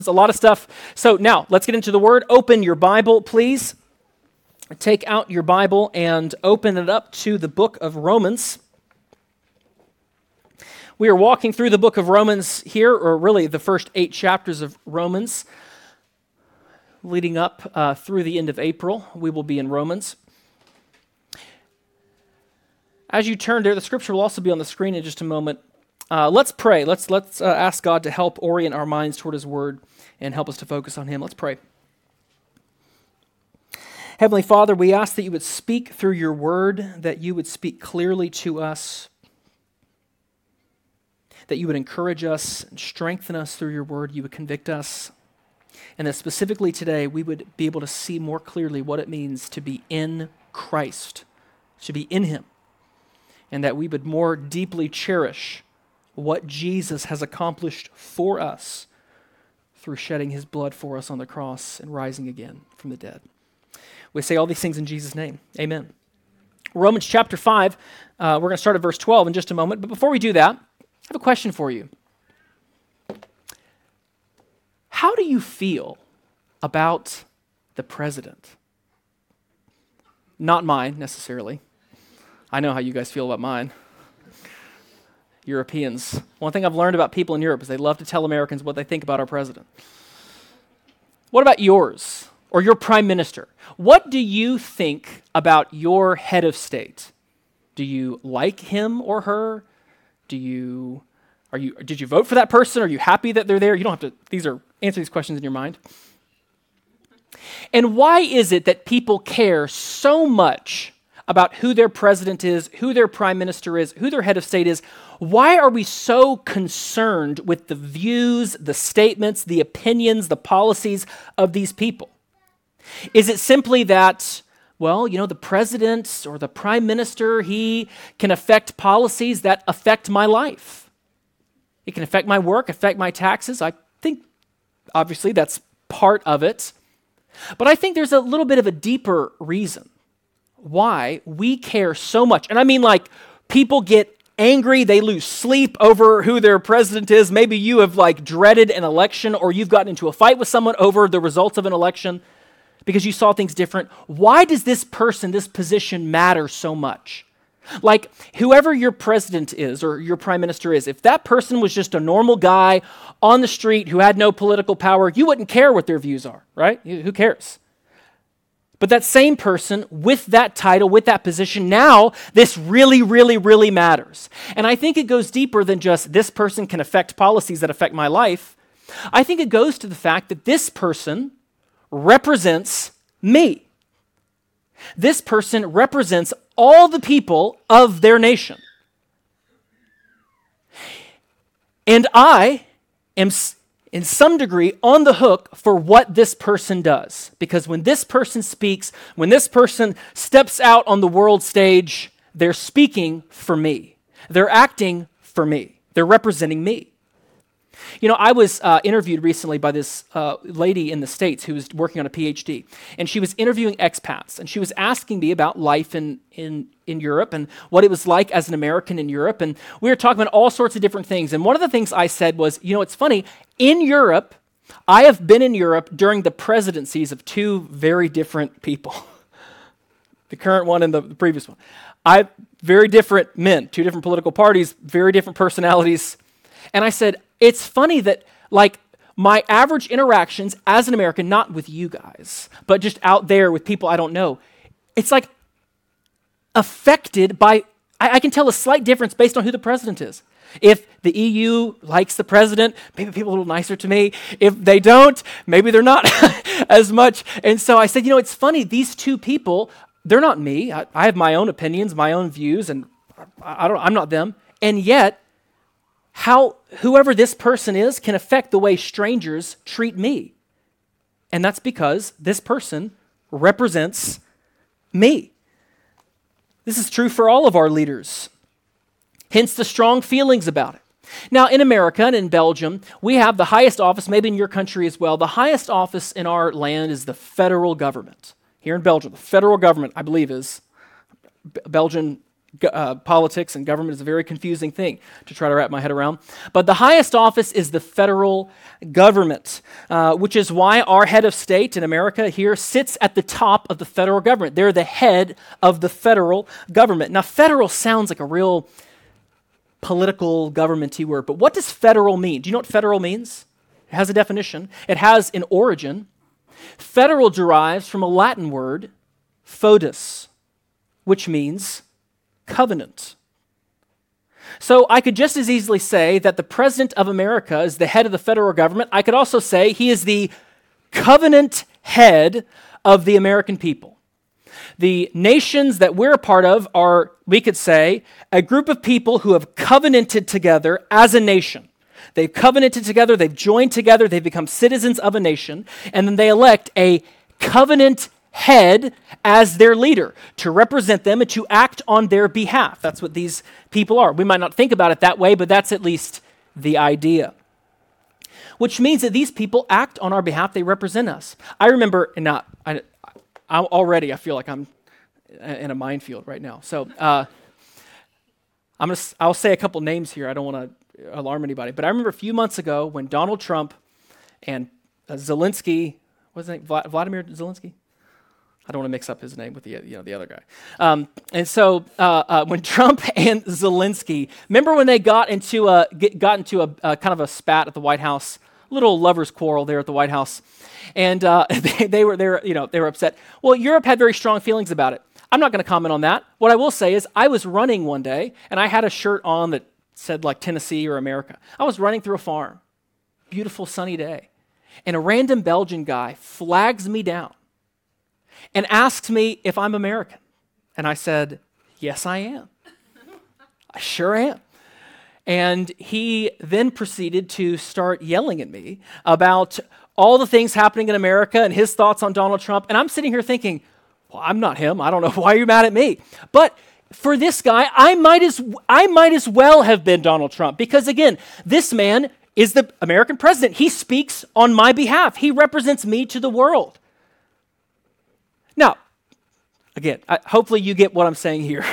a lot of stuff. So now, let's get into the Word. Open your Bible, please. Take out your Bible and open it up to the book of Romans. We are walking through the book of Romans here, or really the first 8 chapters of Romans. Leading up through the end of April, we will be in Romans. As you turn there, the scripture will also be on the screen in just a moment. Let's pray. Let's ask God to help orient our minds toward His Word and help us to focus on Him. Let's pray. Heavenly Father, we ask that you would speak through your Word, that you would speak clearly to us, that you would encourage us and strengthen us through your Word, you would convict us, and that specifically today we would be able to see more clearly what it means to be in Christ, to be in Him, and that we would more deeply cherish what Jesus has accomplished for us through shedding His blood for us on the cross and rising again from the dead. We say all these things in Jesus' name. Amen. Romans chapter 5, we're going to start at verse 12 in just a moment. But before we do that, I have a question for you. How do you feel about the president? Not mine, necessarily. I know how you guys feel about mine. Europeans. One thing I've learned about people in Europe is they love to tell Americans what they think about our president. What about yours or your prime minister? What do you think about your head of state? Do you like him or her? Did you vote for that person? Are you happy that they're there? You don't have to answer these questions in your mind. And why is it that people care so much about who their president is, who their prime minister is, who their head of state is? Why are we so concerned with the views, the statements, the opinions, the policies of these people? Is it simply that, well, the president or the prime minister, he can affect policies that affect my life? It can affect my work, affect my taxes. I think, obviously, that's part of it. But I think there's a little bit of a deeper reason why we care so much. And I mean, like, people get angry, they lose sleep over who their president is. Maybe you have dreaded an election, or you've gotten into a fight with someone over the results of an election because you saw things different. Why does this person, this position matter so much? Like, whoever your president is or your prime minister is, if that person was just a normal guy on the street who had no political power, you wouldn't care what their views are, right? Who cares? But that same person with that title, with that position, now this really, really, really matters. And I think it goes deeper than just this person can affect policies that affect my life. I think it goes to the fact that this person represents me. This person represents all the people of their nation. And I am in some degree on the hook for what this person does. Because when this person speaks, when this person steps out on the world stage, they're speaking for me. They're acting for me. They're representing me. I was interviewed recently by this lady in the States who was working on a PhD, and she was interviewing expats, and she was asking me about life in Europe and what it was like as an American in Europe, and we were talking about all sorts of different things. And one of the things I said was, it's funny, in Europe, I have been in Europe during the presidencies of 2 very different people, the current one and the previous one. Very different men, 2 different political parties, very different personalities. And I said, it's funny that, my average interactions as an American, not with you guys, but just out there with people I don't know, it's affected by, I can tell a slight difference based on who the president is. If the EU likes the president, maybe people are a little nicer to me. If they don't, maybe they're not as much. And so I said, it's funny, these 2 people, they're not me. I have my own opinions, my own views, and I'm not them. And yet, whoever this person is can affect the way strangers treat me. And that's because this person represents me. This is true for all of our leaders. Hence the strong feelings about it. Now, in America and in Belgium, we have the highest office, maybe in your country as well. The highest office in our land is the federal government. Here in Belgium, the federal government, I believe, is Belgian Politics and government is a very confusing thing to try to wrap my head around. But the highest office is the federal government, which is why our head of state in America here sits at the top of the federal government. They're the head of the federal government. Now, federal sounds like a real political government-y word, but what does federal mean? Do you know what federal means? It has a definition. It has an origin. Federal derives from a Latin word, foedus, which means covenant. So I could just as easily say that the President of America is the head of the federal government. I could also say he is the covenant head of the American people. The nations that we're a part of are, we could say, a group of people who have covenanted together as a nation. They've covenanted together, they've joined together, they've become citizens of a nation, and then they elect a covenant head as their leader to represent them and to act on their behalf. That's what these people are. We might not think about it that way, but that's at least the idea. Which means that these people act on our behalf, they represent us. I remember, and I feel like I'm in a minefield right now. So I'll say a couple names here. I don't want to alarm anybody, but I remember a few months ago when Donald Trump and Zelensky, what's his name, Vladimir Zelensky? I don't want to mix up his name with the other guy. And so when Trump and Zelensky, remember when they got into a kind of a spat at the White House, little lovers' quarrel there at the White House, and they were upset. Well, Europe had very strong feelings about it. I'm not going to comment on that. What I will say is I was running one day, and I had a shirt on that said like Tennessee or America. I was running through a farm, beautiful sunny day, and a random Belgian guy flags me down and asks me if I'm American. And I said, yes, I am. I sure am. And he then proceeded to start yelling at me about all the things happening in America and his thoughts on Donald Trump. And I'm sitting here thinking, well, I'm not him. I don't know why you're mad at me. But for this guy, I might as well have been Donald Trump. Because again, this man is the American president. He speaks on my behalf. He represents me to the world. Now, again, hopefully you get what I'm saying here.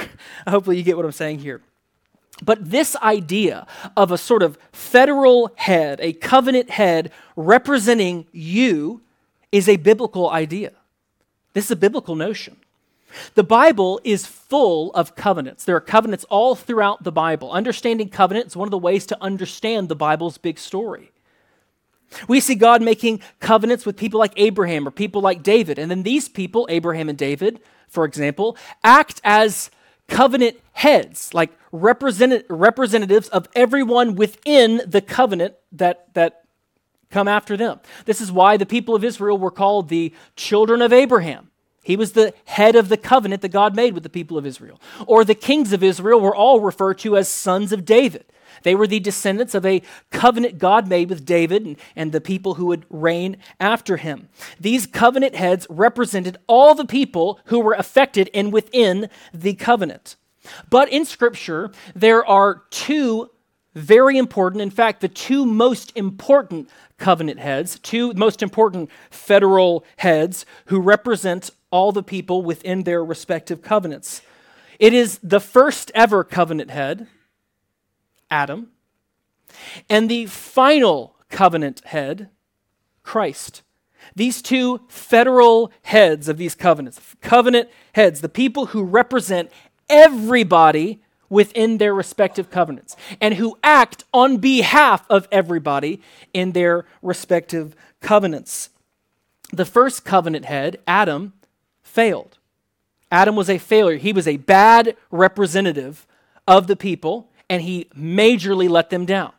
But this idea of a sort of federal head, a covenant head representing you is a biblical idea. This is a biblical notion. The Bible is full of covenants. There are covenants all throughout the Bible. Understanding covenant is one of the ways to understand the Bible's big story. We see God making covenants with people like Abraham or people like David. And then these people, Abraham and David, for example, act as covenant heads, like representatives of everyone within the covenant that come after them. This is why the people of Israel were called the children of Abraham. He was the head of the covenant that God made with the people of Israel. Or the kings of Israel were all referred to as sons of David. They were the descendants of a covenant God made with David and the people who would reign after him. These covenant heads represented all the people who were affected and within the covenant. But in Scripture, there are two very important, in fact, the two most important covenant heads, two most important federal heads who represent all the people within their respective covenants. It is the first ever covenant head, Adam, and the final covenant head, Christ. These two federal heads of these covenants, covenant heads, the people who represent everybody within their respective covenants and who act on behalf of everybody in their respective covenants. The first covenant head, Adam, failed. Adam was a failure. He was a bad representative of the people, and he majorly let them down.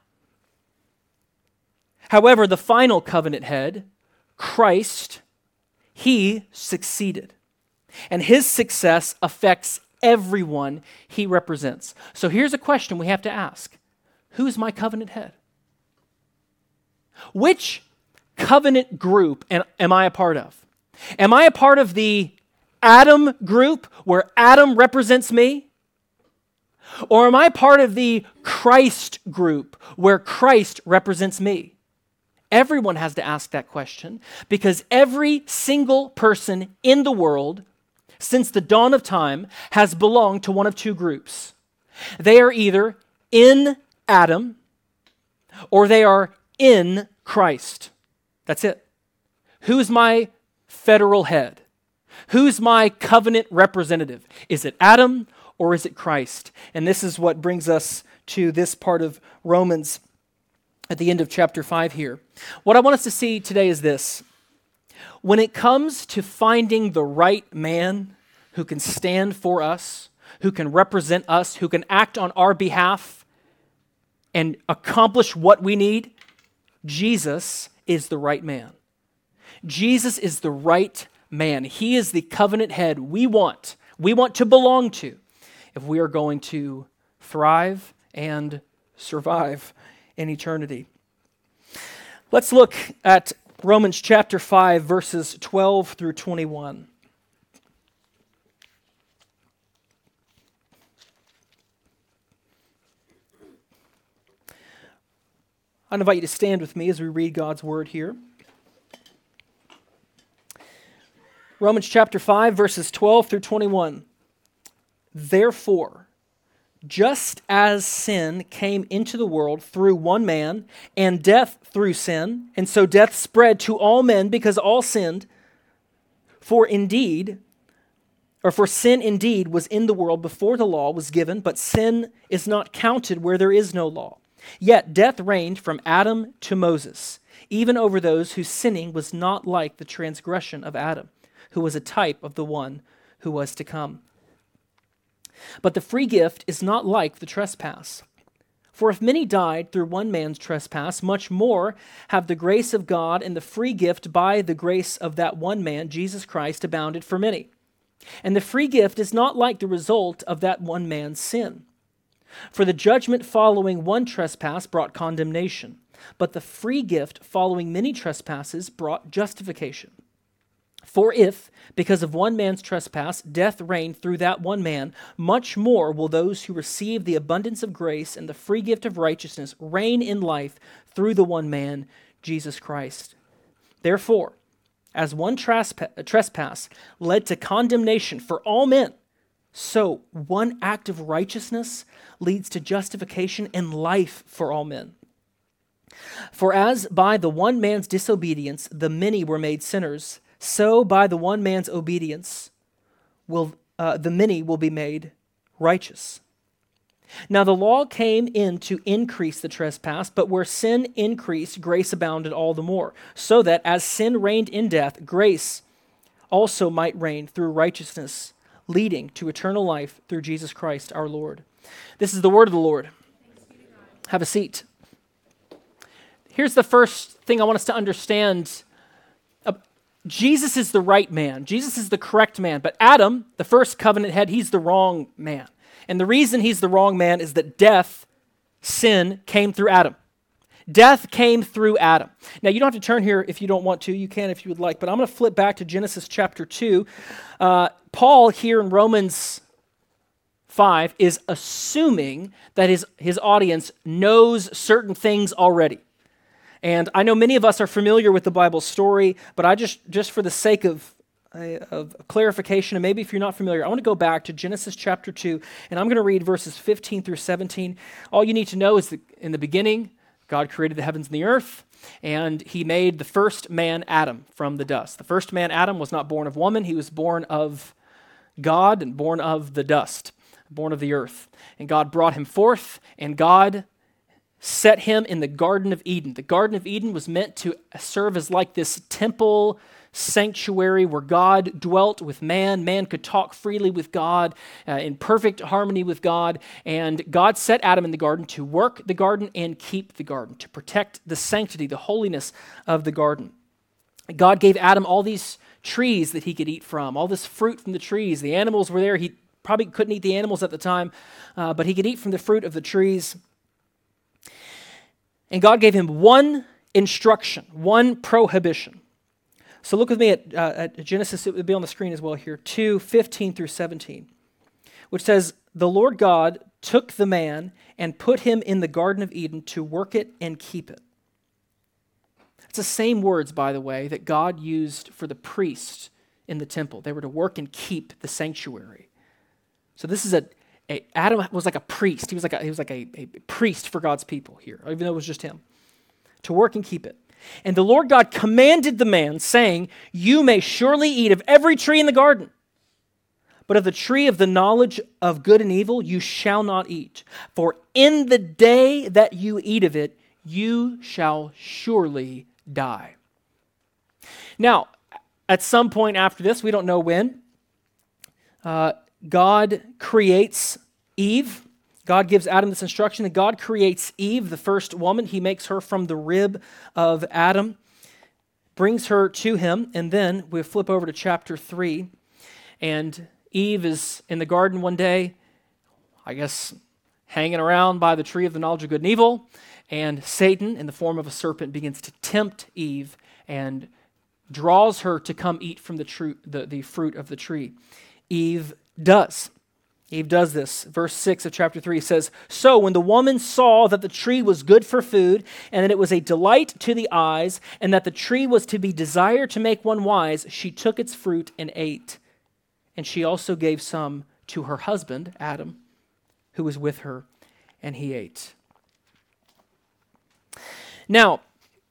However, the final covenant head, Christ, he succeeded. And his success affects everyone he represents. So here's a question we have to ask. Who's my covenant head? Which covenant group am I a part of? Am I a part of the Adam group where Adam represents me? Or am I part of the Christ group where Christ represents me? Everyone has to ask that question because every single person in the world since the dawn of time, has belonged to one of two groups. They are either in Adam or they are in Christ. That's it. Who's my federal head? Who's my covenant representative? Is it Adam or is it Christ? And this is what brings us to this part of Romans at the end of chapter 5 here. What I want us to see today is this. When it comes to finding the right man who can stand for us, who can represent us, who can act on our behalf and accomplish what we need, Jesus is the right man. Jesus is the right man. He is the covenant head we want to belong to if we are going to thrive and survive in eternity. Let's look at Romans chapter 5, verses 12 through 21. I invite you to stand with me as we read God's word here. Romans chapter 5, verses 12 through 21. Therefore, just as sin came into the world through one man, and death through sin, and so death spread to all men because all sinned, for sin indeed was in the world before the law was given, but sin is not counted where there is no law. Yet death reigned from Adam to Moses, even over those whose sinning was not like the transgression of Adam, who was a type of the one who was to come. But the free gift is not like the trespass. For if many died through one man's trespass, much more have the grace of God and the free gift by the grace of that one man, Jesus Christ, abounded for many. And the free gift is not like the result of that one man's sin. For the judgment following one trespass brought condemnation, but the free gift following many trespasses brought justification. For if, because of one man's trespass, death reigned through that one man, much more will those who receive the abundance of grace and the free gift of righteousness reign in life through the one man, Jesus Christ. Therefore, as one trespass led to condemnation for all men, so one act of righteousness leads to justification and life for all men. For as by the one man's disobedience the many were made sinners, so by the one man's obedience the many will be made righteous. Now the law came in to increase the trespass, but where sin increased, grace abounded all the more, so that as sin reigned in death, grace also might reign through righteousness, leading to eternal life through Jesus Christ our Lord. This is the word of the Lord. Have a seat. Here's the first thing I want us to understand. Jesus is the right man. Jesus is the correct man. But Adam, the first covenant head, he's the wrong man. And the reason he's the wrong man is that death, sin, came through Adam. Death came through Adam. Now, you don't have to turn here if you don't want to. You can if you would like. But I'm going to flip back to Genesis chapter 2. Paul here in Romans 5 is assuming that his audience knows certain things already. And I know many of us are familiar with the Bible story, but I just for the sake of clarification, and maybe if you're not familiar, I want to go back to Genesis chapter 2, and I'm going to read verses 15 through 17. All you need to know is that in the beginning, God created the heavens and the earth, and he made the first man, Adam, from the dust. The first man, Adam, was not born of woman. He was born of God and born of the dust, born of the earth. And God brought him forth, and God set him in the Garden of Eden. The Garden of Eden was meant to serve as like this temple sanctuary where God dwelt with man. Man could talk freely with God in perfect harmony with God. And God set Adam in the garden to work the garden and keep the garden, to protect the sanctity, the holiness of the garden. God gave Adam all these trees that he could eat from, all this fruit from the trees. The animals were there. He probably couldn't eat the animals at the time, but he could eat from the fruit of the trees. And God gave him one instruction, one prohibition. So look with me at Genesis, it would be on the screen as well here, 2:15 through 17, which says, "The Lord God took the man and put him in the Garden of Eden to work it and keep it." It's the same words, by the way, that God used for the priest in the temple. They were to work and keep the sanctuary. So this is Adam was like a priest. He was like a priest for God's people here, even though it was just him, to work and keep it. And the Lord God commanded the man, saying, "You may surely eat of every tree in the garden, but of the tree of the knowledge of good and evil you shall not eat. For in the day that you eat of it, you shall surely die." Now, at some point after this, we don't know when, God creates Eve. God gives Adam this instruction, and God creates Eve, the first woman. He makes her from the rib of Adam, brings her to him, and then we flip over to chapter 3, and Eve is in the garden one day, I guess hanging around by the tree of the knowledge of good and evil, and Satan, in the form of a serpent, begins to tempt Eve and draws her to come eat from the fruit of the tree. Eve does. Eve does this. Verse 6 of chapter 3 says, "So when the woman saw that the tree was good for food, and that it was a delight to the eyes, and that the tree was to be desired to make one wise, she took its fruit and ate. And she also gave some to her husband, Adam, who was with her, and he ate." Now,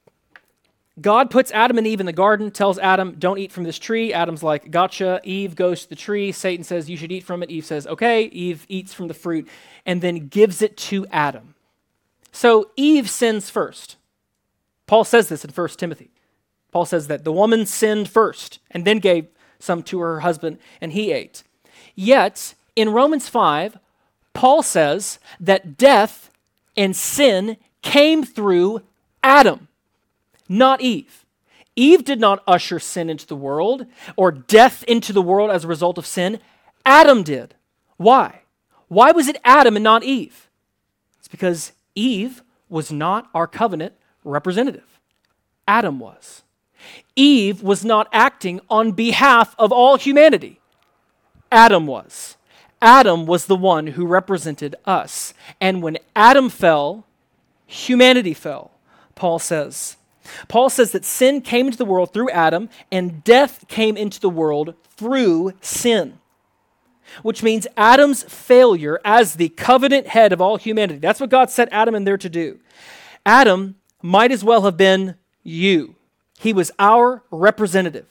God puts Adam and Eve in the garden, tells Adam, "Don't eat from this tree." Adam's like, "Gotcha." Eve goes to the tree. Satan says, "You should eat from it." Eve says, "Okay." Eve eats from the fruit and then gives it to Adam. So Eve sins first. Paul says this in 1 Timothy. Paul says that the woman sinned first and then gave some to her husband and he ate. Yet, in Romans 5, Paul says that death and sin came through Adam, not Eve. Eve did not usher sin into the world or death into the world as a result of sin. Adam did. Why? Why was it Adam and not Eve? It's because Eve was not our covenant representative. Adam was. Eve was not acting on behalf of all humanity. Adam was. Adam was the one who represented us. And when Adam fell, humanity fell, Paul says. Paul says that sin came into the world through Adam, and death came into the world through sin. Which means Adam's failure as the covenant head of all humanity, that's what God set Adam in there to do. Adam might as well have been you. He was our representative.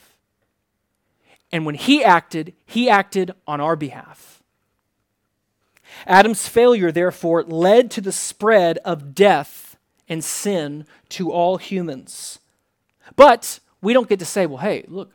And when he acted on our behalf. Adam's failure, therefore, led to the spread of death and sin to all humans. But we don't get to say, well, hey, look,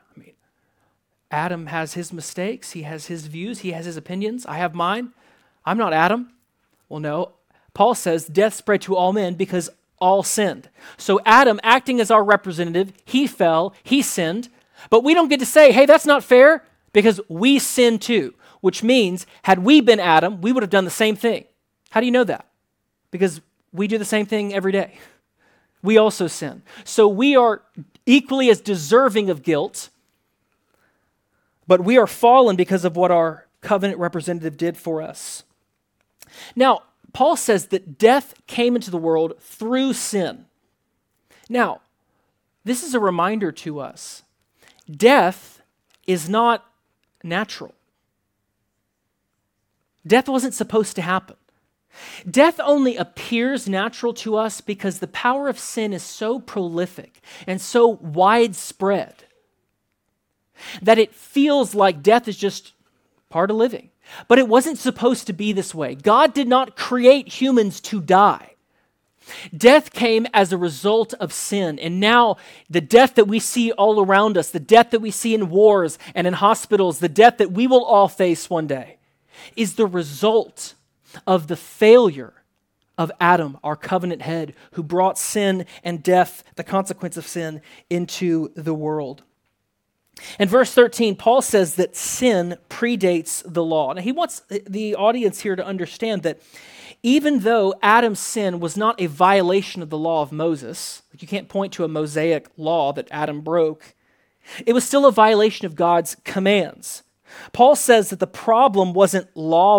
Adam has his mistakes, he has his views, he has his opinions, I have mine. I'm not Adam. Well, no. Paul says death spread to all men because all sinned. So Adam, acting as our representative, he fell, he sinned, but we don't get to say, hey, that's not fair, because we sin too, which means had we been Adam, we would have done the same thing. How do you know that? Because we do the same thing every day. We also sin. So we are equally as deserving of guilt, but we are fallen because of what our covenant representative did for us. Now, Paul says that death came into the world through sin. Now, this is a reminder to us. Death is not natural. Death wasn't supposed to happen. Death only appears natural to us because the power of sin is so prolific and so widespread that it feels like death is just part of living. But it wasn't supposed to be this way. God did not create humans to die. Death came as a result of sin. And now the death that we see all around us, the death that we see in wars and in hospitals, the death that we will all face one day, is the result of the failure of Adam, our covenant head, who brought sin and death, the consequence of sin, into the world. In verse 13, Paul says that sin predates the law. Now, he wants the audience here to understand that even though Adam's sin was not a violation of the law of Moses, like you can't point to a Mosaic law that Adam broke, it was still a violation of God's commands. Paul says that the problem wasn't law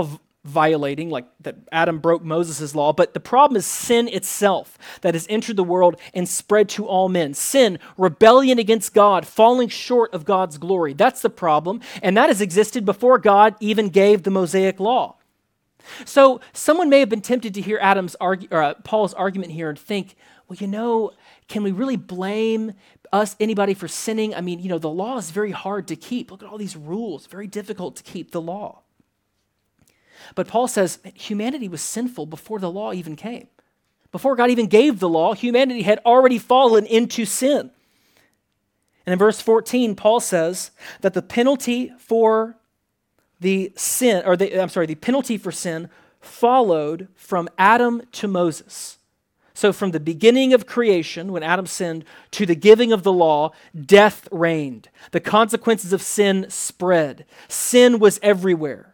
violating, like that Adam broke Moses' law, but the problem is sin itself that has entered the world and spread to all men. Sin, rebellion against God, falling short of God's glory. That's the problem, and that has existed before God even gave the Mosaic law. So someone may have been tempted to hear Paul's argument here and think, well, can we really blame anybody for sinning? I mean, the law is very hard to keep. Look at all these rules, very difficult to keep the law. But Paul says humanity was sinful before the law even came. Before God even gave the law, humanity had already fallen into sin. And in verse 14, Paul says that the penalty for the penalty for sin followed from Adam to Moses. So from the beginning of creation, when Adam sinned, to the giving of the law, death reigned. The consequences of sin spread. Sin was everywhere.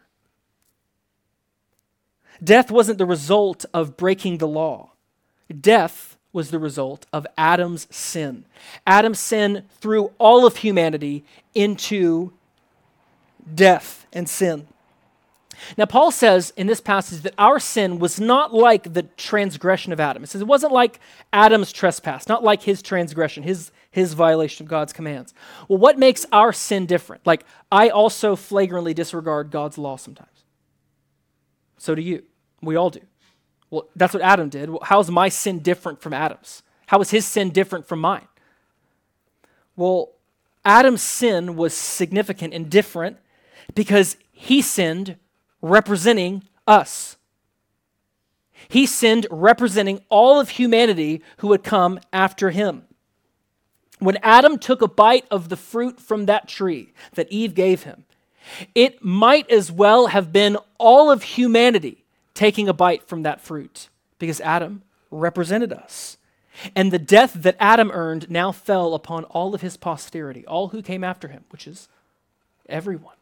Death wasn't the result of breaking the law. Death was the result of Adam's sin. Adam's sin threw all of humanity into death and sin. Now, Paul says in this passage that our sin was not like the transgression of Adam. He says it wasn't like Adam's trespass, not like his transgression, his violation of God's commands. Well, what makes our sin different? Like, I also flagrantly disregard God's law sometimes. So do you. We all do. Well, that's what Adam did. Well, how's my sin different from Adam's? How is his sin different from mine? Well, Adam's sin was significant and different because he sinned representing us. He sinned representing all of humanity who would come after him. When Adam took a bite of the fruit from that tree that Eve gave him, it might as well have been all of humanity taking a bite from that fruit, because Adam represented us. And the death that Adam earned now fell upon all of his posterity, all who came after him, which is everyone.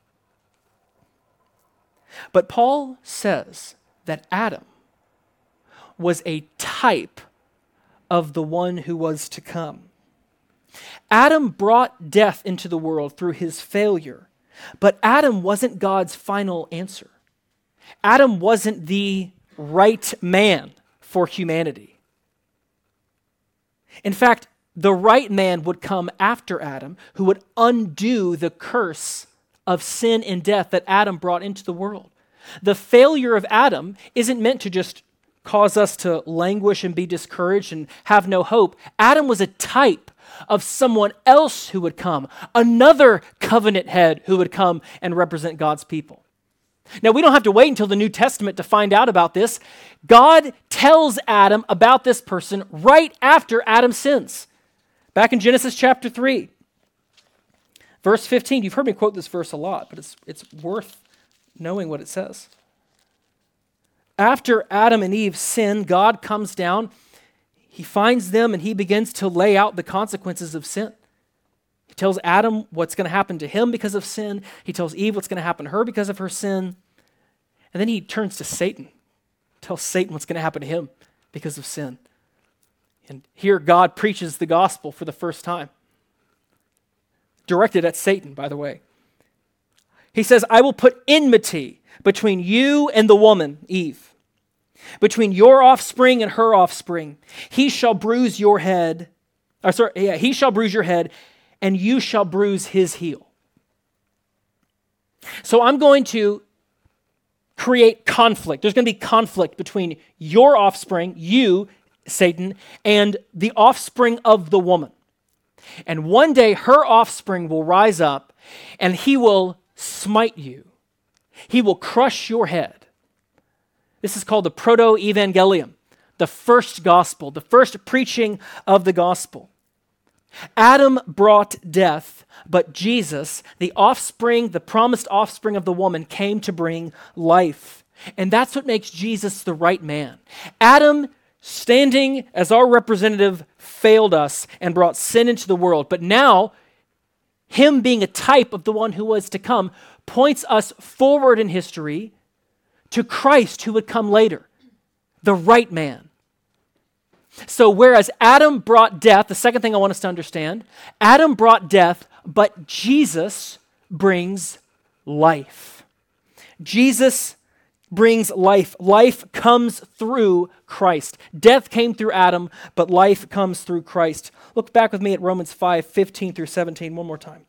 But Paul says that Adam was a type of the one who was to come. Adam brought death into the world through his failure, but Adam wasn't God's final answer. Adam wasn't the right man for humanity. In fact, the right man would come after Adam, who would undo the curse of sin and death that Adam brought into the world. The failure of Adam isn't meant to just cause us to languish and be discouraged and have no hope. Adam was a type of someone else who would come, another covenant head who would come and represent God's people. Now, we don't have to wait until the New Testament to find out about this. God tells Adam about this person right after Adam sins. Back in Genesis chapter 3, verse 15. You've heard me quote this verse a lot, but it's worth knowing what it says. After Adam and Eve sin, God comes down, he finds them, and he begins to lay out the consequences of sin. He tells Adam what's going to happen to him because of sin. He tells Eve what's going to happen to her because of her sin. And then he turns to Satan, tells Satan what's going to happen to him because of sin. And here God preaches the gospel for the first time. Directed at Satan, by the way. He says, I will put enmity between you and the woman, Eve, between your offspring and her offspring. He shall bruise your head. He shall bruise your head, and you shall bruise his heel. So I'm going to create conflict. There's going to be conflict between your offspring, you, Satan, and the offspring of the woman. And one day her offspring will rise up and he will smite you. He will crush your head. This is called the proto-evangelium, the first gospel, the first preaching of the gospel. Adam brought death, but Jesus, the offspring, the promised offspring of the woman, came to bring life. And that's what makes Jesus the right man. Adam, standing as our representative, failed us and brought sin into the world. But now, him being a type of the one who was to come, points us forward in history to Christ who would come later, the right man. So whereas Adam brought death, the second thing I want us to understand, Adam brought death, but Jesus brings life. Jesus brings life. Life comes through Christ. Death came through Adam, but life comes through Christ. Look back with me at Romans 5:15 through 17 one more time.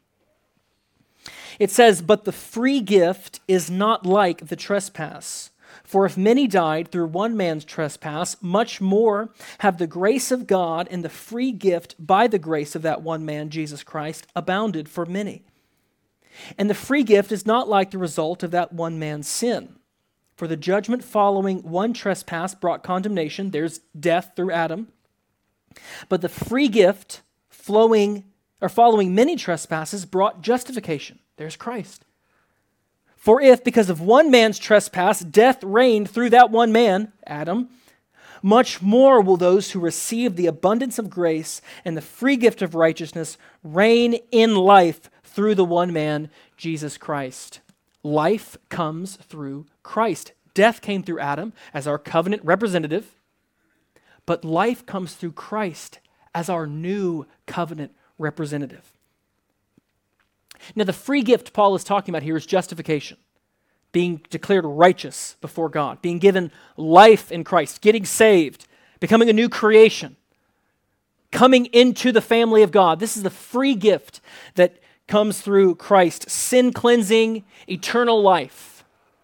It says, "But the free gift is not like the trespass. For if many died through one man's trespass, much more have the grace of God and the free gift by the grace of that one man, Jesus Christ, abounded for many. And the free gift is not like the result of that one man's sin. For the judgment following one trespass brought condemnation," there's death through Adam. "But the free gift following many trespasses brought justification," there's Christ. "For if, because of one man's trespass, death reigned through that one man, Adam, much more will those who receive the abundance of grace and the free gift of righteousness reign in life through the one man, Jesus Christ." Life comes through Christ. Death came through Adam as our covenant representative, but life comes through Christ as our new covenant representative. Now, the free gift Paul is talking about here is justification, being declared righteous before God, being given life in Christ, getting saved, becoming a new creation, coming into the family of God. This is the free gift that comes through Christ, sin cleansing, eternal life.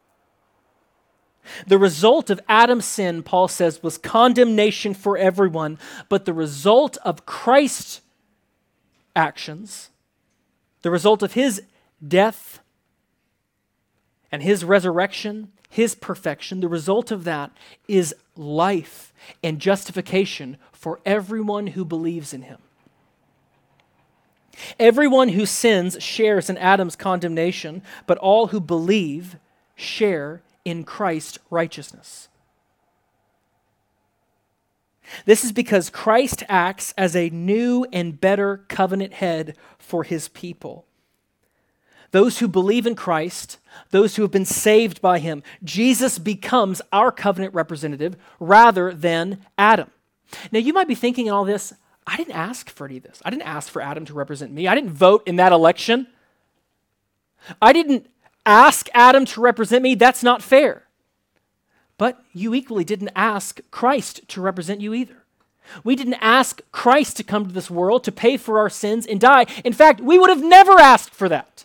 The result of Adam's sin, Paul says, was condemnation for everyone, but the result of Christ's actions, the result of his death and his resurrection, his perfection, the result of that is life and justification for everyone who believes in him. Everyone who sins shares in Adam's condemnation, but all who believe share in Christ's righteousness. This is because Christ acts as a new and better covenant head for his people. Those who believe in Christ, those who have been saved by him, Jesus becomes our covenant representative rather than Adam. Now, you might be thinking in all this, I didn't ask for any of this. I didn't ask for Adam to represent me. I didn't vote in that election. I didn't ask Adam to represent me. That's not fair. But you equally didn't ask Christ to represent you either. We didn't ask Christ to come to this world to pay for our sins and die. In fact, we would have never asked for that.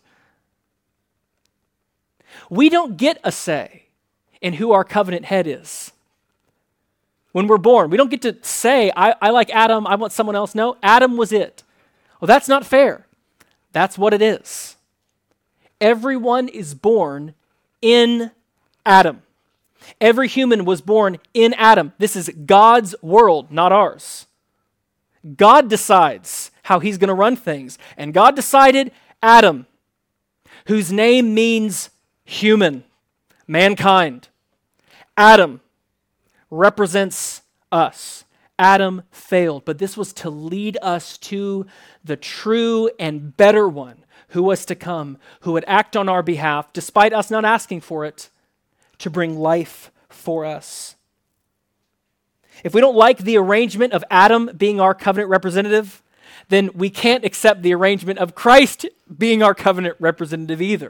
We don't get a say in who our covenant head is. When we're born, we don't get to say, I like Adam, I want someone else. No, Adam was it. Well, that's not fair. That's what it is. Everyone is born in Adam. Every human was born in Adam. This is God's world, not ours. God decides how he's going to run things. And God decided Adam, whose name means human, mankind. Adam represents us. Adam failed, but this was to lead us to the true and better one who was to come, who would act on our behalf, despite us not asking for it, to bring life for us. If we don't like the arrangement of Adam being our covenant representative, then we can't accept the arrangement of Christ being our covenant representative either.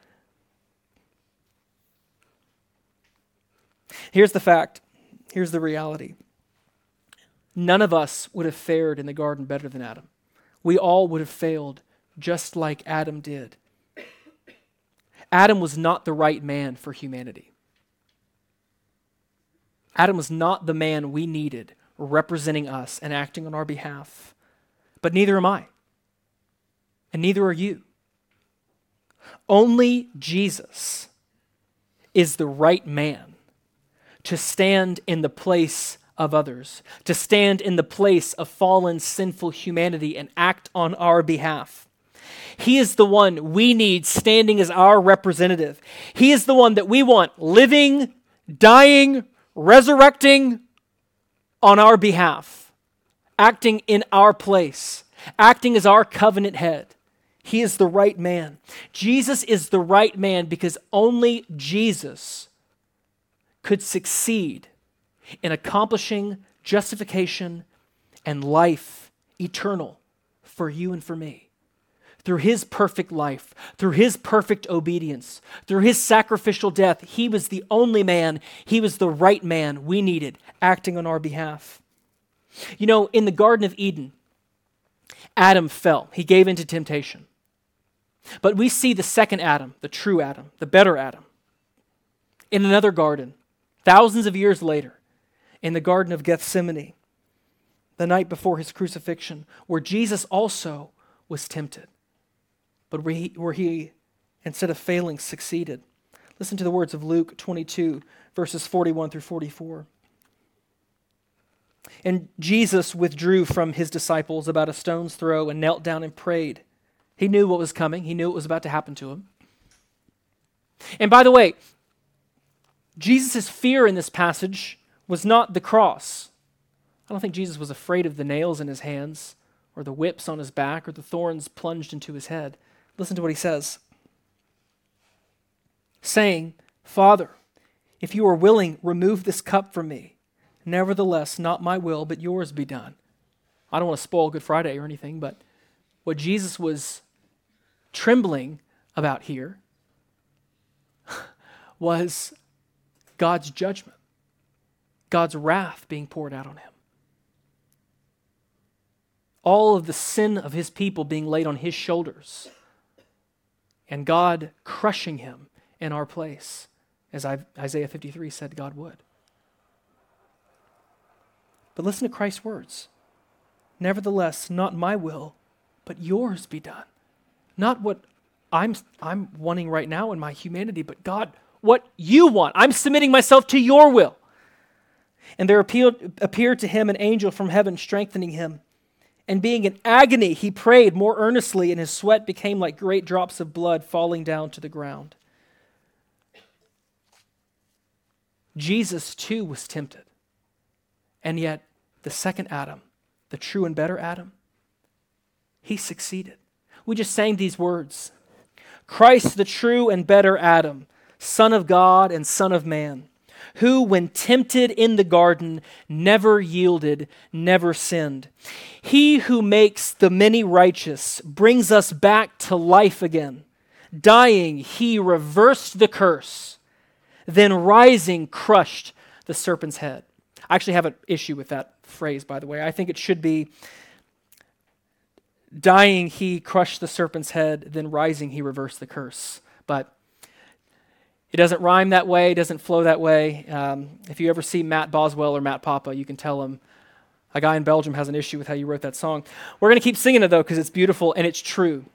Here's the fact. Here's the reality. None of us would have fared in the garden better than Adam. We all would have failed just like Adam did. Adam was not the right man for humanity. Adam was not the man we needed representing us and acting on our behalf. But neither am I. And neither are you. Only Jesus is the right man to stand in the place of others, to stand in the place of fallen, sinful humanity and act on our behalf. He is the one we need standing as our representative. He is the one that we want living, dying, resurrecting on our behalf, acting in our place, acting as our covenant head. He is the right man. Jesus is the right man because only Jesus could succeed in accomplishing justification and life eternal for you and for me. through his perfect life, through his perfect obedience, through his sacrificial death, he was the only man, he was the right man we needed, acting on our behalf. You know, in the Garden of Eden, Adam fell. He gave into temptation. But we see the second Adam, the true Adam, the better Adam, in another garden, thousands of years later, in the Garden of Gethsemane, the night before his crucifixion, where Jesus also was tempted, but where he, instead of failing, succeeded. Listen to the words of Luke 22, verses 41 through 44. And Jesus withdrew from his disciples about a stone's throw and knelt down and prayed. He knew what was coming. He knew what was about to happen to him. And by the way, Jesus' fear in this passage was not the cross. I don't think Jesus was afraid of the nails in his hands or the whips on his back or the thorns plunged into his head. Listen to what he says. Saying, Father, if you are willing, remove this cup from me. Nevertheless, not my will, but yours be done. I don't want to spoil Good Friday or anything, but what Jesus was trembling about here was God's judgment, God's wrath being poured out on him. All of the sin of his people being laid on his shoulders, and God crushing him in our place, as Isaiah 53 said God would. But listen to Christ's words. Nevertheless, not my will, but yours be done. Not what I'm wanting right now in my humanity, but God, what you want. I'm submitting myself to your will. And there appeared to him an angel from heaven strengthening him. And being in agony, he prayed more earnestly, and his sweat became like great drops of blood falling down to the ground. Jesus too was tempted. And yet, the second Adam, the true and better Adam, he succeeded. We just sang these words. Christ, the true and better Adam, Son of God and Son of Man, who, when tempted in the garden, never yielded, never sinned. He who makes the many righteous brings us back to life again. Dying, he reversed the curse, then rising, crushed the serpent's head. I actually have an issue with that phrase, by the way. I think it should be, dying, he crushed the serpent's head, then rising, he reversed the curse. But it doesn't rhyme that way, it doesn't flow that way. If you ever see Matt Boswell or Matt Papa, you can tell him a guy in Belgium has an issue with how you wrote that song. We're going to keep singing it, though, because it's beautiful and it's true.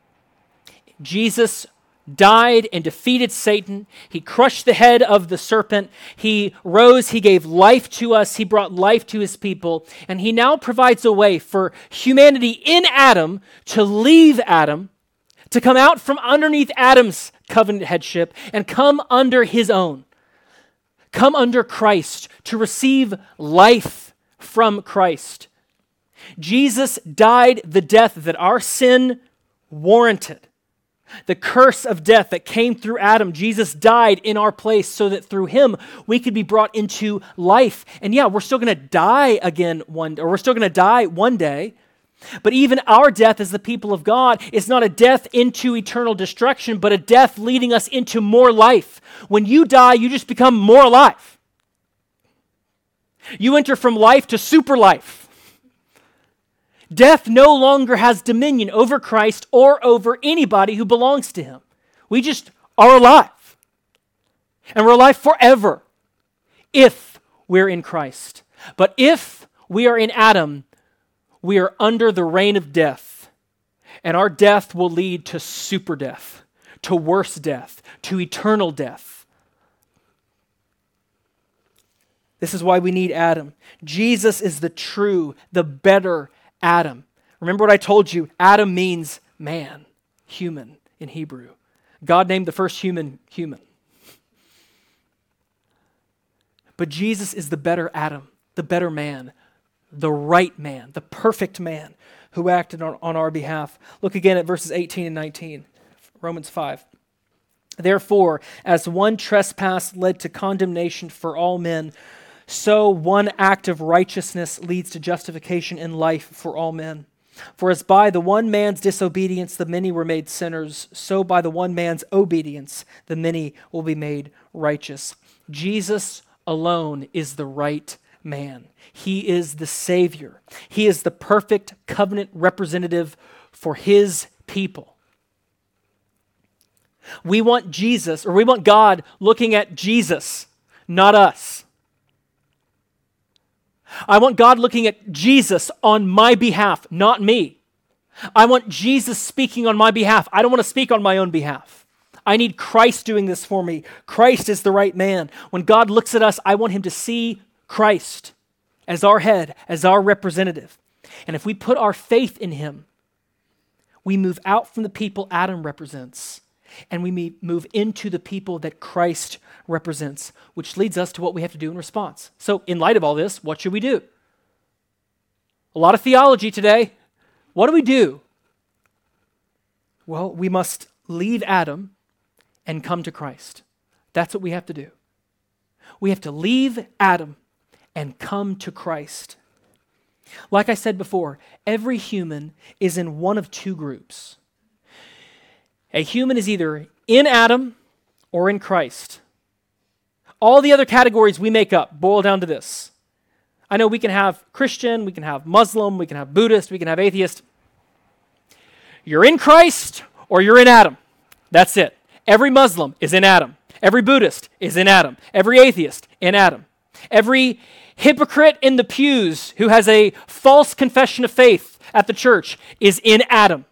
Jesus died and defeated Satan. He crushed the head of the serpent. He rose. He gave life to us. He brought life to his people. And he now provides a way for humanity in Adam to leave Adam, to come out from underneath Adam's covenant headship and come under his own. Come under Christ to receive life from Christ. Jesus died the death that our sin warranted. The curse of death that came through Adam, Jesus died in our place so that through him we could be brought into life. And yeah, we're still going to die again we're still going to die one day. But even our death as the people of God is not a death into eternal destruction, but a death leading us into more life. When you die, you just become more alive. You enter from life to super life. Death no longer has dominion over Christ or over anybody who belongs to him. We just are alive. And we're alive forever if we're in Christ. But if we are in Adam, we are under the reign of death. And our death will lead to super death, to worse death, to eternal death. This is why we need Adam. Jesus is the true, the better Adam. Remember what I told you? Adam means man, human in Hebrew. God named the first human, human. But Jesus is the better Adam, the better man, the right man, the perfect man who acted on our behalf. Look again at verses 18 and 19, Romans 5. Therefore, as one trespass led to condemnation for all men, so one act of righteousness leads to justification in life for all men. For as by the one man's disobedience the many were made sinners, so by the one man's obedience the many will be made righteous. Jesus alone is the right man. He is the Savior. He is the perfect covenant representative for his people. We want Jesus, or we want God looking at Jesus, not us. I want God looking at Jesus on my behalf, not me. I want Jesus speaking on my behalf. I don't want to speak on my own behalf. I need Christ doing this for me. Christ is the right man. When God looks at us, I want him to see Christ as our head, as our representative. And if we put our faith in him, we move out from the people Adam represents, and we move into the people that Christ represents, which leads us to what we have to do in response. So in light of all this, what should we do? A lot of theology today. What do we do? Well, we must leave Adam and come to Christ. That's what we have to do. We have to leave Adam and come to Christ. Like I said before, every human is in one of two groups. A human is either in Adam or in Christ. All the other categories we make up boil down to this. I know we can have Christian, we can have Muslim, we can have Buddhist, we can have atheist. You're in Christ or you're in Adam. That's it. Every Muslim is in Adam. Every Buddhist is in Adam. Every atheist in Adam. Every hypocrite in the pews who has a false confession of faith at the church is in Adam.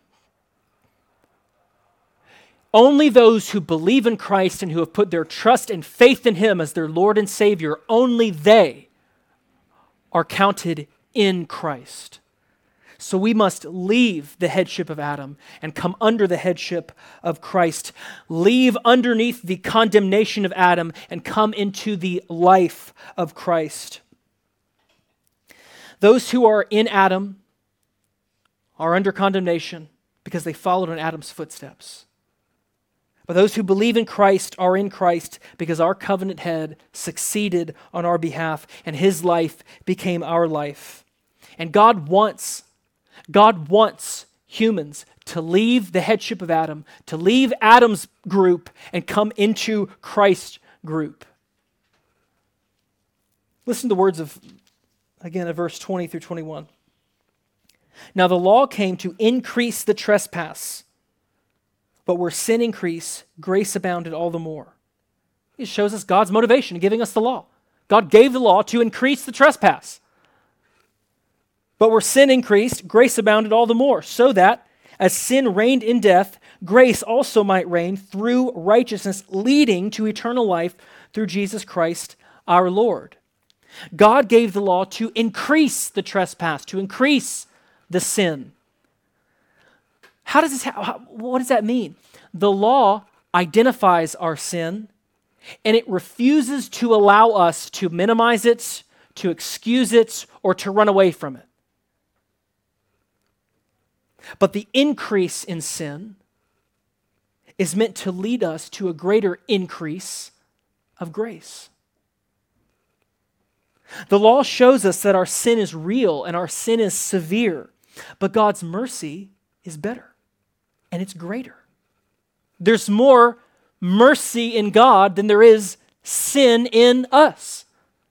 Only those who believe in Christ and who have put their trust and faith in him as their Lord and Savior, only they are counted in Christ. So we must leave the headship of Adam and come under the headship of Christ. Leave underneath the condemnation of Adam and come into the life of Christ. Those who are in Adam are under condemnation because they followed in Adam's footsteps. But those who believe in Christ are in Christ because our covenant head succeeded on our behalf and his life became our life. And God wants humans to leave the headship of Adam, to leave Adam's group and come into Christ's group. Listen to the words of verse 20 through 21. Now the law came to increase the trespass, but where sin increased, grace abounded all the more. It shows us God's motivation in giving us the law. God gave the law to increase the trespass. But where sin increased, grace abounded all the more, so that as sin reigned in death, grace also might reign through righteousness, leading to eternal life through Jesus Christ our Lord. God gave the law to increase the trespass, to increase the sin. What does that mean? The law identifies our sin, and it refuses to allow us to minimize it, to excuse it, or to run away from it. But the increase in sin is meant to lead us to a greater increase of grace. The law shows us that our sin is real and our sin is severe, but God's mercy is better and it's greater. There's more mercy in God than there is sin in us.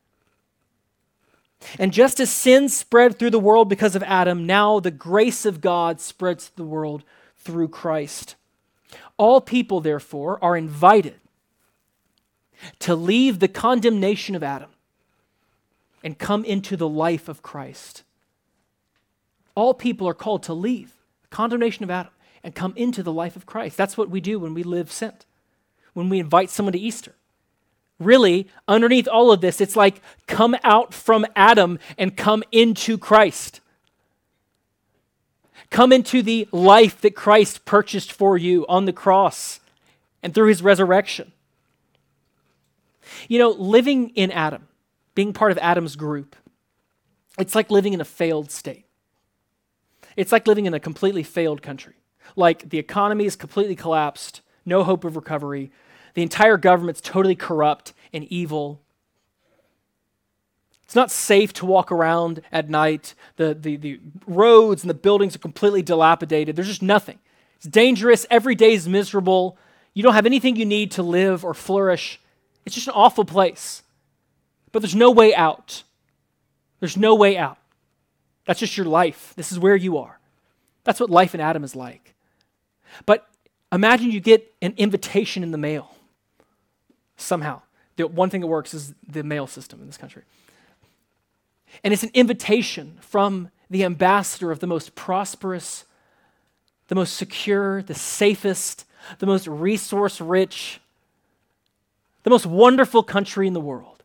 And just as sin spread through the world because of Adam, now the grace of God spreads through the world through Christ. All people, therefore, are invited to leave the condemnation of Adam and come into the life of Christ. All people are called to leave the condemnation of Adam and come into the life of Christ. That's what we do when we live sent, when we invite someone to Easter. Really, underneath all of this, it's like come out from Adam and come into Christ. Come into the life that Christ purchased for you on the cross and through his resurrection. You know, living in Adam, being part of Adam's group, it's like living in a failed state. It's like living in a completely failed country. Like the economy is completely collapsed, no hope of recovery. The entire government's totally corrupt and evil. It's not safe to walk around at night. The roads and the buildings are completely dilapidated. There's just nothing. It's dangerous. Every day is miserable. You don't have anything you need to live or flourish. It's just an awful place. But there's no way out. There's no way out. That's just your life. This is where you are. That's what life in Adam is like. But imagine you get an invitation in the mail. Somehow. The one thing that works is the mail system in this country. And it's an invitation from the ambassador of the most prosperous, the most secure, the safest, the most resource-rich, the most wonderful country in the world.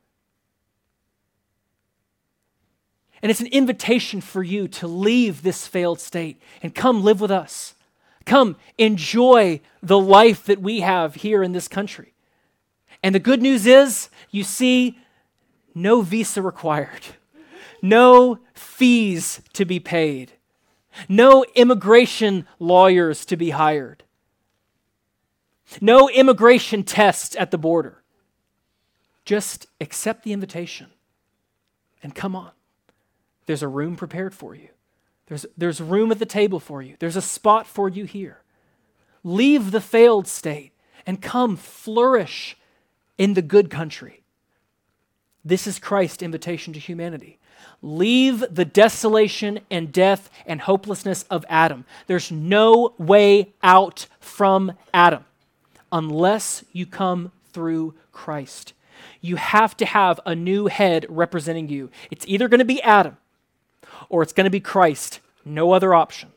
And it's an invitation for you to leave this failed state and come live with us. Come enjoy the life that we have here in this country. And the good news is, you see, no visa required, no fees to be paid, no immigration lawyers to be hired, no immigration tests at the border. Just accept the invitation and come on. There's a room prepared for you. There's room at the table for you. There's a spot for you here. Leave the failed state and come flourish in the good country. This is Christ's invitation to humanity. Leave the desolation and death and hopelessness of Adam. There's no way out from Adam unless you come through Christ. You have to have a new head representing you. It's either going to be Adam or it's going to be Christ. No other option.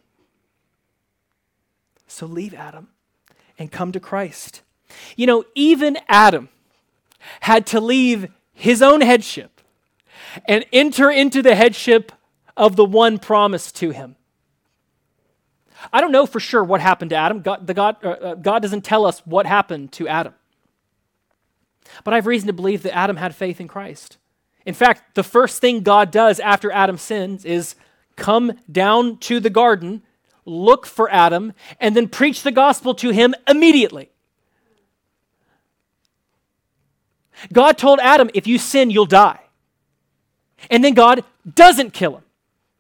So leave Adam and come to Christ. You know, even Adam had to leave his own headship and enter into the headship of the one promised to him. I don't know for sure what happened to Adam. God doesn't tell us what happened to Adam. But I have reason to believe that Adam had faith in Christ. In fact, the first thing God does after Adam sins is come down to the garden, look for Adam, and then preach the gospel to him immediately. God told Adam, if you sin, you'll die. And then God doesn't kill him,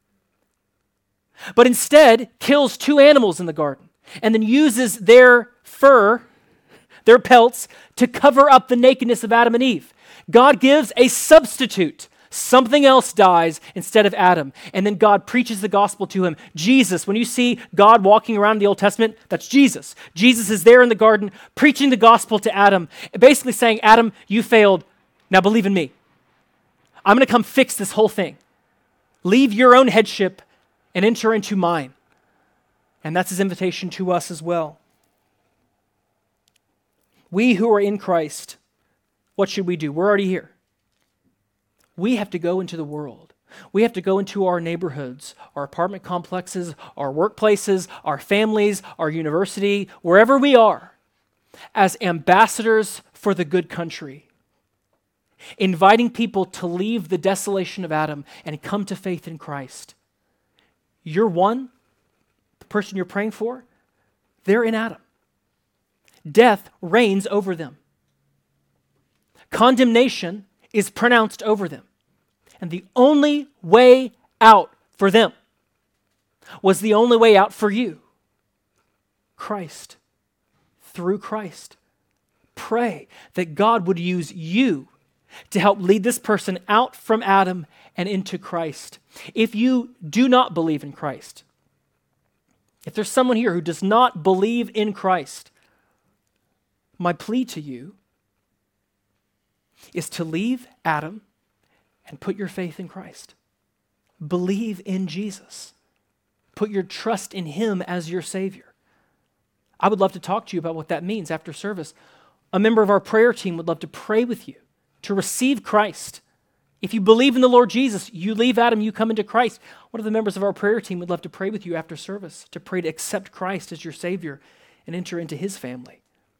but instead kills two animals in the garden and then uses their fur, their pelts, to cover up the nakedness of Adam and Eve. God gives a substitute. Something else dies instead of Adam. And then God preaches the gospel to him. Jesus, when you see God walking around in the Old Testament, that's Jesus. Jesus is there in the garden preaching the gospel to Adam, basically saying, Adam, you failed. Now believe in me. I'm going to come fix this whole thing. Leave your own headship and enter into mine. And that's his invitation to us as well. We who are in Christ, what should we do? We're already here. We have to go into the world. We have to go into our neighborhoods, our apartment complexes, our workplaces, our families, our university, wherever we are, as ambassadors for the good country, inviting people to leave the desolation of Adam and come to faith in Christ. You're one, the person you're praying for, they're in Adam. Death reigns over them. Condemnation is pronounced over them. And the only way out for them was the only way out for you. Christ. Through Christ. Pray that God would use you to help lead this person out from Adam and into Christ. If you do not believe in Christ, if there's someone here who does not believe in Christ, my plea to you is to leave Adam and put your faith in Christ. Believe in Jesus. Put your trust in him as your Savior. I would love to talk to you about what that means after service. A member of our prayer team would love to pray with you to receive Christ. If you believe in the Lord Jesus, you leave Adam, you come into Christ. One of the members of our prayer team would love to pray with you after service, to pray to accept Christ as your Savior and enter into his family.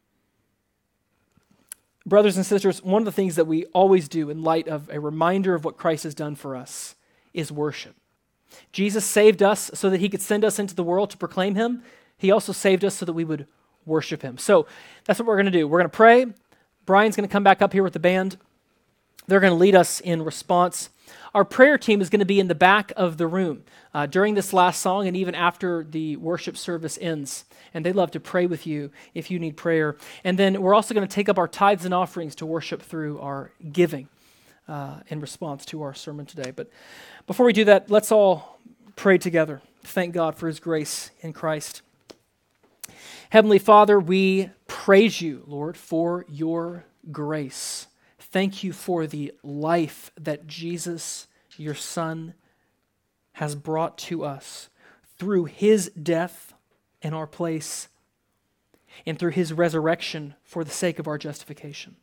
Brothers and sisters, one of the things that we always do in light of a reminder of what Christ has done for us is worship. Jesus saved us so that he could send us into the world to proclaim him. He also saved us so that we would worship him. So that's what we're going to do. We're going to pray. Brian's going to come back up here with the band. They're going to lead us in response. Our prayer team is going to be in the back of the room during this last song and even after the worship service ends. And they'd love to pray with you if you need prayer. And then we're also going to take up our tithes and offerings to worship through our giving in response to our sermon today. But before we do that, let's all pray together. Thank God for his grace in Christ. Heavenly Father, we praise you, Lord, for your grace. Thank you for the life that Jesus, your Son, has brought to us through his death in our place and through his resurrection for the sake of our justification.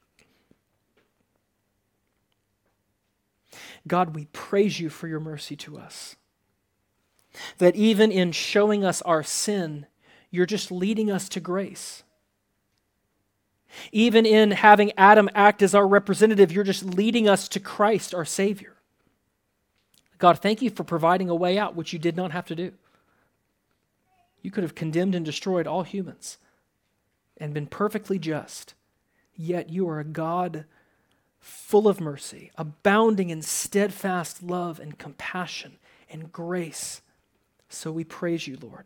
God, we praise you for your mercy to us. That even in showing us our sin, you're just leading us to grace. Even in having Adam act as our representative, you're just leading us to Christ, our Savior. God, thank you for providing a way out, which you did not have to do. You could have condemned and destroyed all humans and been perfectly just. Yet you are a God full of mercy, abounding in steadfast love and compassion and grace. So we praise you, Lord.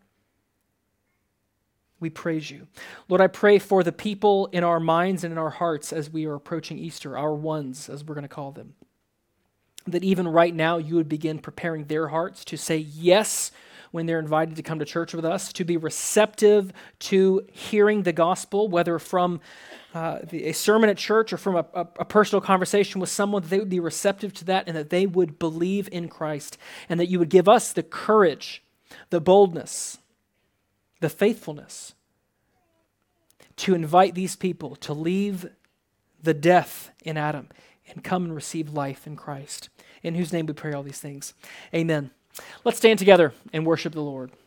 We praise you. Lord, I pray for the people in our minds and in our hearts as we are approaching Easter, our ones, as we're going to call them, that even right now you would begin preparing their hearts to say yes when they're invited to come to church with us, to be receptive to hearing the gospel, whether from a sermon at church or from a personal conversation with someone, that they would be receptive to that and that they would believe in Christ, and that you would give us the courage, the boldness, the faithfulness to invite these people to leave the death in Adam and come and receive life in Christ, in whose name we pray all these things. Amen. Let's stand together and worship the Lord.